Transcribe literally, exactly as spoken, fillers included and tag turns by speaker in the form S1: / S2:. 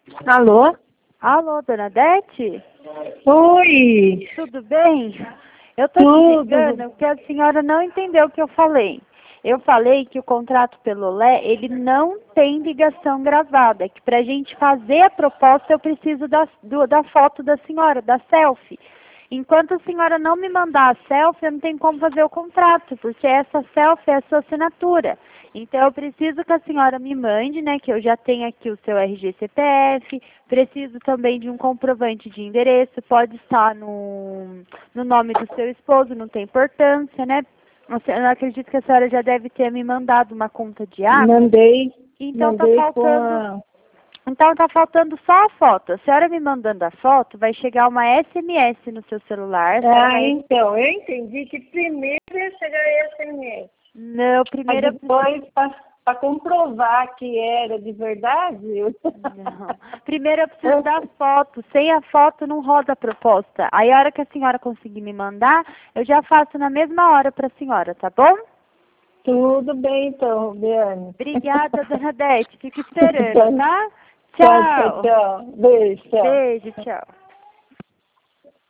S1: Alô?
S2: Alô, dona Dete?
S1: Oi!
S2: Tudo bem? Eu tô te ligando porque a senhora não entendeu o que eu falei. Eu falei que o contrato pelo Lé, ele não tem ligação gravada, que pra gente fazer a proposta eu preciso da, do, da foto da senhora, da selfie. Enquanto a senhora não me mandar a selfie, eu não tenho como fazer o contrato, porque essa selfie é a sua assinatura. Então, eu preciso que a senhora me mande, né, que eu já tenho aqui o seu R G C P F, preciso também de um comprovante de endereço, pode estar no, no nome do seu esposo, não tem importância, né? Eu acredito que a senhora já deve ter me mandado uma conta de água.
S1: Mandei.
S2: Então,
S1: mandei
S2: tá faltando...
S1: com a...
S2: Então, tá faltando só a foto. A senhora me mandando a foto, vai chegar uma S M S no seu celular.
S1: Ah,
S2: vai...
S1: então, eu entendi que primeiro ia chegar S M S.
S2: Não, primeiro...
S1: Mas depois, para comprovar que era de verdade...
S2: Não. Primeiro eu preciso da foto. Sem a foto não roda a proposta. Aí a hora que a senhora conseguir me mandar, eu já faço na mesma hora para a senhora, tá bom?
S1: Tudo bem, então, Biane.
S2: Obrigada, dona Dete. Fico esperando, tá?
S1: Tchau, tchau, tchau. Beijo, tchau.
S2: Beijo, tchau.